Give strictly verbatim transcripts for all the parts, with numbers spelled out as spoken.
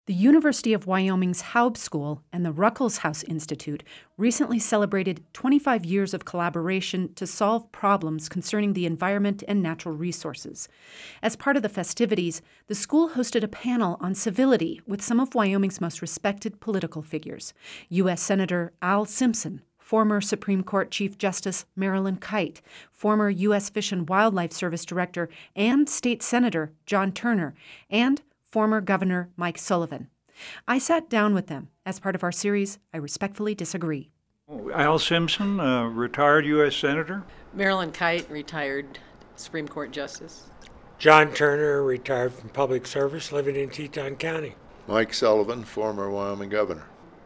The University of Wyoming's Haub School and the Ruckelshaus Institute recently celebrated twenty-five years of collaboration to solve problems concerning the environment and natural resources. As part of the festivities, the school hosted a panel on civility with some of Wyoming's most respected political figures: U S Senator Al Simpson, former Supreme Court Chief Justice Marilyn Kite, former U S Fish and Wildlife Service Director and State Senator John Turner, and former Governor Mike Sullivan. I sat down with them as part of our series, I Respectfully Disagree. Al Simpson, uh, retired U S Senator. Marilyn Kite, retired Supreme Court Justice. John Turner, retired from public service, living in Teton County. Mike Sullivan, former Wyoming Governor.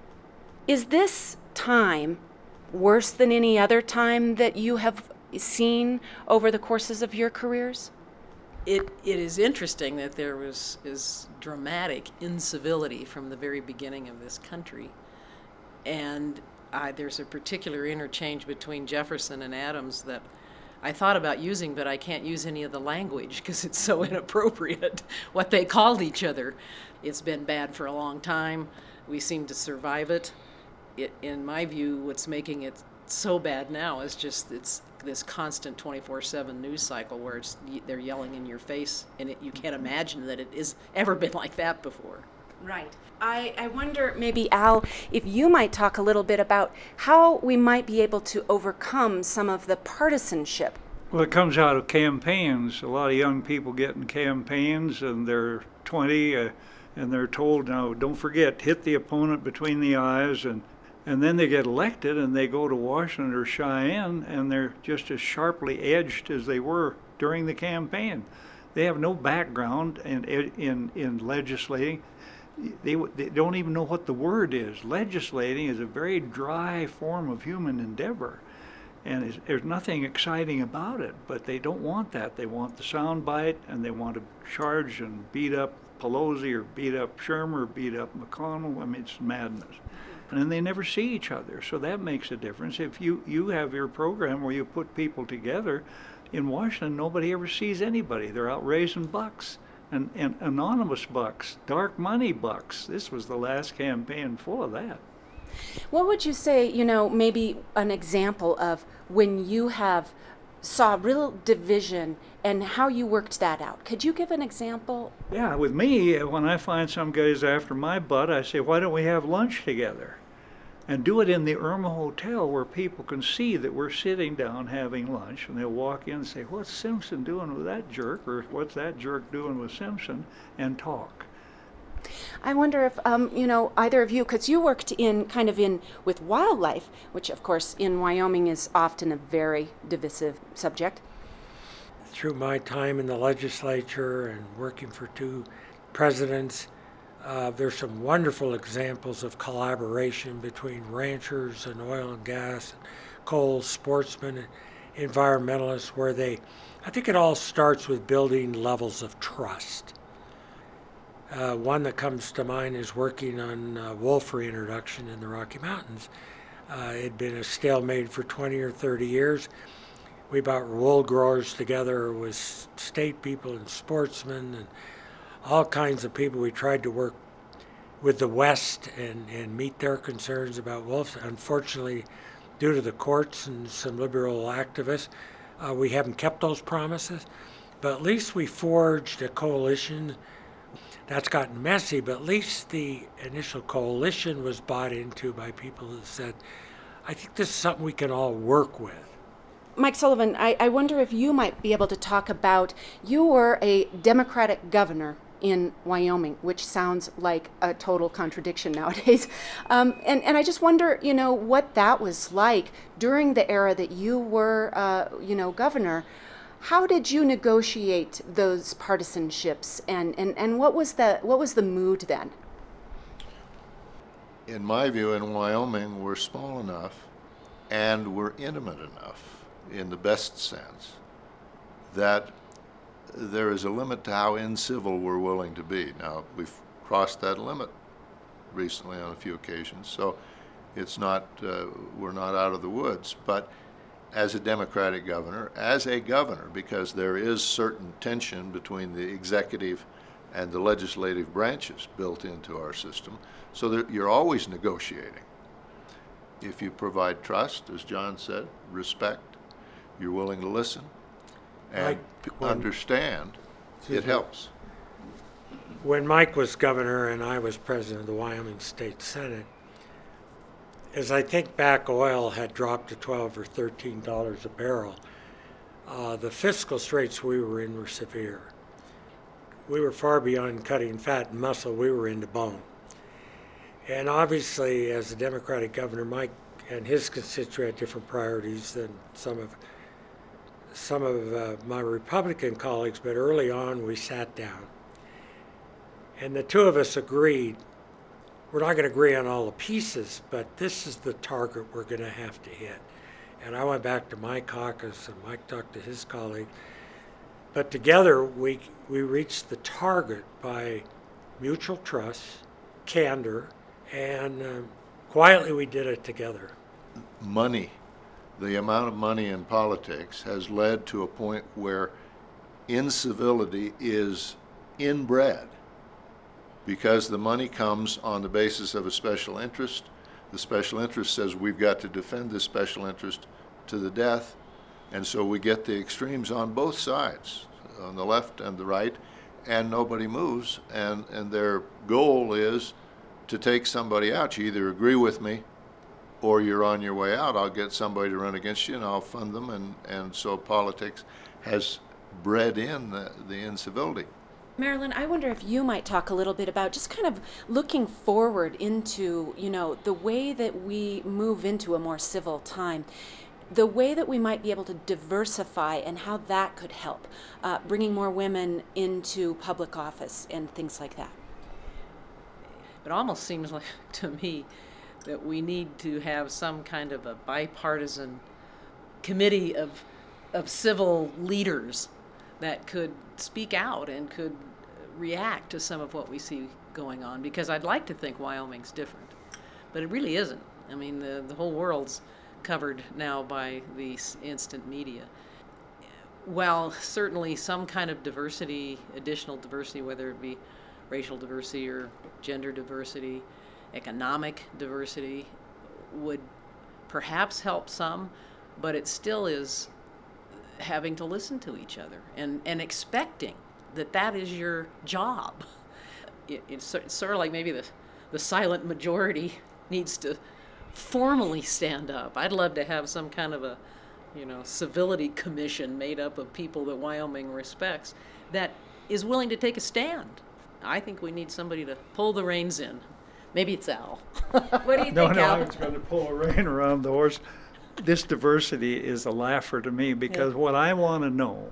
Is this time worse than any other time that you have seen over the courses of your careers? It it is interesting that there was is dramatic incivility from the very beginning of this country, and I, there's a particular interchange between Jefferson and Adams that I thought about using, but I can't use any of the language because it's so inappropriate what they called each other. It's been bad for a long time. We seem to survive it. It, in my view, what's making it so bad now is just it's this constant twenty-four seven news cycle where it's, they're yelling in your face, and it, you can't imagine that it has ever been like that before. Right. I, I wonder, maybe, Al, if you might talk a little bit about how we might be able to overcome some of the partisanship. Well, it comes out of campaigns. A lot of young people get in campaigns, and they're twenty, uh, and they're told, now, don't forget, hit the opponent between the eyes, and And then they get elected and they go to Washington or Cheyenne and they're just as sharply edged as they were during the campaign. They have no background in in, in legislating. They, they don't even know what the word is. Legislating is a very dry form of human endeavor. And it's, there's nothing exciting about it, but they don't want that. They want the soundbite, and they want to charge and beat up Pelosi or beat up Shermer or beat up McConnell. I mean, it's madness. And they never see each other, so that makes a difference. If you, you have your program where you put people together, in Washington, nobody ever sees anybody. They're out raising bucks, and, and anonymous bucks, dark money bucks. This was the last campaign full of that. What would you say, you know, maybe an example of when you have saw real division and how you worked that out? Could you give an example? Yeah, with me, when I find some guys after my butt, I say, why don't we have lunch together? And do it in the Irma Hotel where people can see that we're sitting down having lunch, and they'll walk in and say, what's Simpson doing with that jerk? Or what's that jerk doing with Simpson? And talk. I wonder if, um, you know, either of you, because you worked in kind of in with wildlife, which of course in Wyoming is often a very divisive subject. Through my time in the legislature and working for two presidents, uh, there's some wonderful examples of collaboration between ranchers and oil and gas, and coal, sportsmen, and environmentalists, where they, I think it all starts with building levels of trust. Uh, one that comes to mind is working on uh, wolf reintroduction in the Rocky Mountains. Uh, it had been a stalemate for twenty or thirty years. We brought wool growers together with state people and sportsmen and all kinds of people. We tried to work with the West and, and meet their concerns about wolves. Unfortunately, due to the courts and some liberal activists, uh, we haven't kept those promises. But at least we forged a coalition. That's gotten messy, but at least the initial coalition was bought into by people who said, I think this is something we can all work with. Mike Sullivan, I, I wonder if you might be able to talk about, you were a Democratic governor in Wyoming, which sounds like a total contradiction nowadays. Um, and, and I just wonder, you know, what that was like during the era that you were, uh, you know, governor. How did you negotiate those partisanships, and, and, and what was the what was the mood then? In my view, in Wyoming, we're small enough and we're intimate enough, in the best sense, that there is a limit to how incivil we're willing to be. Now, we've crossed that limit recently on a few occasions, so it's not uh, we're not out of the woods, but as a Democratic governor, as a governor, because there is certain tension between the executive and the legislative branches built into our system, so that you're always negotiating. If you provide trust, as John said, respect, you're willing to listen and Like when- understand, Excuse it me. helps. When Mike was governor and I was president of the Wyoming State Senate, as I think back, oil had dropped to twelve or thirteen dollars a barrel. Uh, the fiscal straits we were in were severe. We were far beyond cutting fat and muscle, we were into bone. And obviously, as a Democratic governor, Mike and his constituent had different priorities than some of some of uh, my Republican colleagues, but early on we sat down. And the two of us agreed, we're not going to agree on all the pieces, but this is the target we're going to have to hit. And I went back to my caucus, and Mike talked to his colleague. But together, we, we reached the target by mutual trust, candor, and uh, quietly we did it together. Money, the amount of money in politics has led to a point where incivility is inbred, because the money comes on the basis of a special interest. The special interest says we've got to defend this special interest to the death, and so we get the extremes on both sides, on the left and the right, and nobody moves, and, and their goal is to take somebody out. You either agree with me or you're on your way out. I'll get somebody to run against you and I'll fund them, and, and so politics has bred in the, the incivility. Marilyn, I wonder if you might talk a little bit about just kind of looking forward into, you know, the way that we move into a more civil time, the way that we might be able to diversify and how that could help, uh, bringing more women into public office and things like that. It almost seems like to me that we need to have some kind of a bipartisan committee of of civil leaders that could speak out and could react to some of what we see going on, because I'd like to think Wyoming's different, but it really isn't. I mean, the, the whole world's covered now by the instant media. While certainly some kind of diversity, additional diversity, whether it be racial diversity or gender diversity, economic diversity, would perhaps help some, but it still is having to listen to each other and, and expecting that that is your job. It, it's, it's sort of like maybe the, the silent majority needs to formally stand up. I'd love to have some kind of a, you know, civility commission made up of people that Wyoming respects that is willing to take a stand. I think we need somebody to pull the reins in. Maybe it's Al. What do you No, think, no, Al? I was going to pull a rein around the horse. This diversity is a laugher to me, because Yeah. what I want to know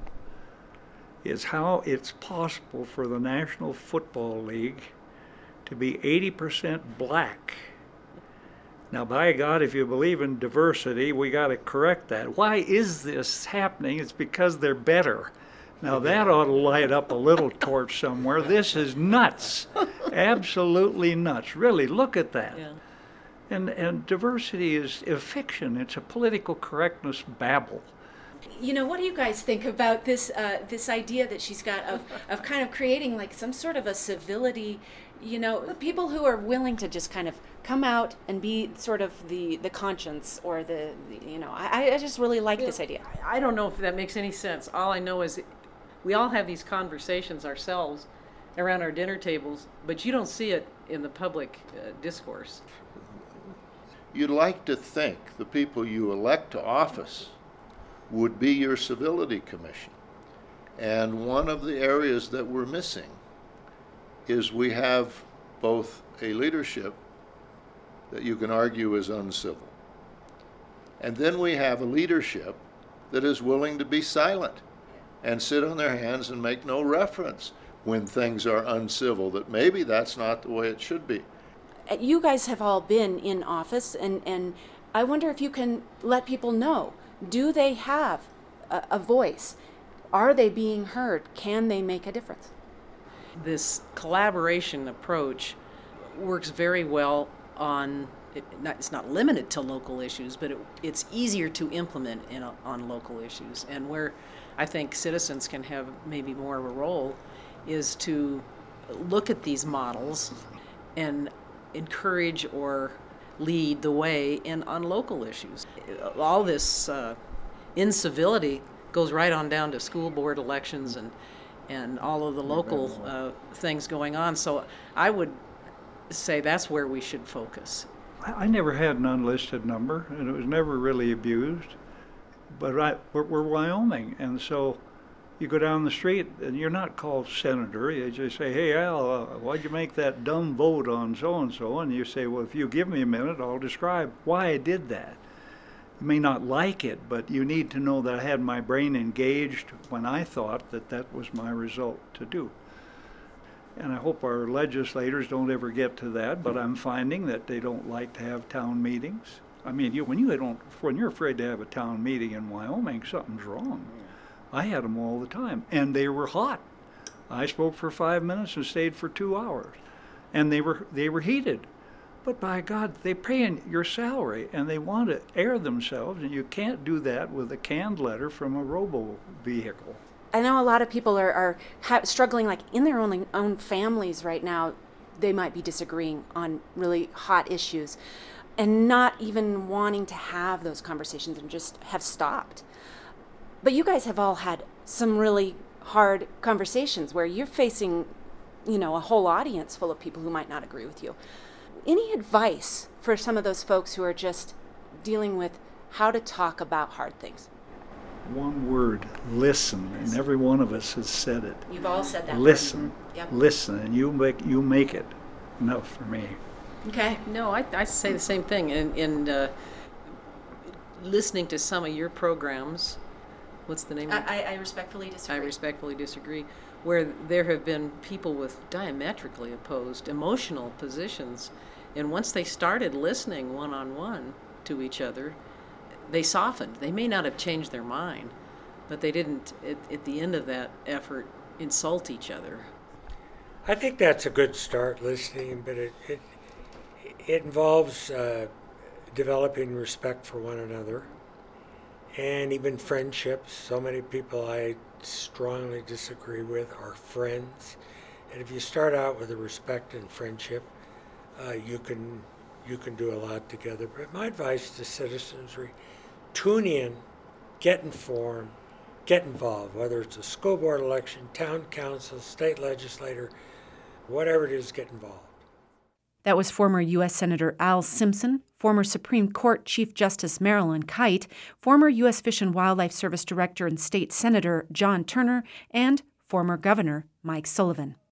is how it's possible for the National Football League to be eighty percent black. Now, by God, if you believe in diversity, we got to correct that. Why is this happening? It's because they're better. Now, that ought to light up a little torch somewhere. This is nuts. Absolutely nuts. Really, look at that. Yeah. And, and diversity is a fiction. It's a political correctness babble. You know, what do you guys think about this uh, this idea that she's got of, of kind of creating like some sort of a civility, you know, people who are willing to just kind of come out and be sort of the, the conscience or the, the, you know, I, I just really like this idea. I don't know if that makes any sense. All I know is we all have these conversations ourselves around our dinner tables, but you don't see it in the public uh, discourse. You'd like to think the people you elect to office would be your civility commission. And one of the areas that we're missing is we have both a leadership that you can argue is uncivil, and then we have a leadership that is willing to be silent and sit on their hands and make no reference when things are uncivil, that maybe that's not the way it should be. Uh, You guys have all been in office, and, and I wonder if you can let people know, do they have a, a voice? Are they being heard? Can they make a difference? This collaboration approach works very well on, it, not, it's not limited to local issues, but it, it's easier to implement in a, on local issues. And where I think citizens can have maybe more of a role is to look at these models and encourage or lead the way in on local issues. All this uh, incivility goes right on down to school board elections and and all of the local uh, things going on. So I would say that's where we should focus. I never had an unlisted number, and it was never really abused. But I, we're, we're Wyoming, and so you go down the street, and you're not called senator. You just say, hey, Al, uh, why'd you make that dumb vote on so-and-so? And you say, well, if you give me a minute, I'll describe why I did that. You may not like it, but you need to know that I had my brain engaged when I thought that that was my result to do. And I hope our legislators don't ever get to that, but I'm finding that they don't like to have town meetings. I mean, you, when you don't, when you're afraid to have a town meeting in Wyoming, something's wrong. I had them all the time, and they were hot. I spoke for five minutes and stayed for two hours, and they were they were heated. But by God, they pay in your salary, and they want to air themselves, and you can't do that with a canned letter from a robo vehicle. I know a lot of people are, are ha- struggling, like in their own own families right now. They might be disagreeing on really hot issues, and not even wanting to have those conversations and just have stopped. But you guys have all had some really hard conversations where you're facing, you know, a whole audience full of people who might not agree with you. Any advice for some of those folks who are just dealing with how to talk about hard things? One word, listen, and every one of us has said it. You've all said that. Listen, Mm-hmm. Yep. listen, and you make you make it enough for me. Okay. No, I, I say the same thing. And, and uh, listening to some of your programs, what's the name of it? I, I respectfully disagree. I respectfully disagree, where there have been people with diametrically opposed emotional positions, and once they started listening one-on-one to each other, they softened. They may not have changed their mind, but they didn't, at, at the end of that effort, insult each other. I think that's a good start, listening, but it it, it involves uh, developing respect for one another and even friendships. So many people I strongly disagree with are friends, and if you start out with a respect and friendship, uh, you can you can do a lot together. But my advice to citizenry: tune in, get informed, get involved. Whether it's a school board election, town council, state legislator, whatever it is, get involved. That was former U S Senator Al Simpson, former Supreme Court Chief Justice Marilyn Kite, former U S Fish and Wildlife Service Director and State Senator John Turner, and former Governor Mike Sullivan.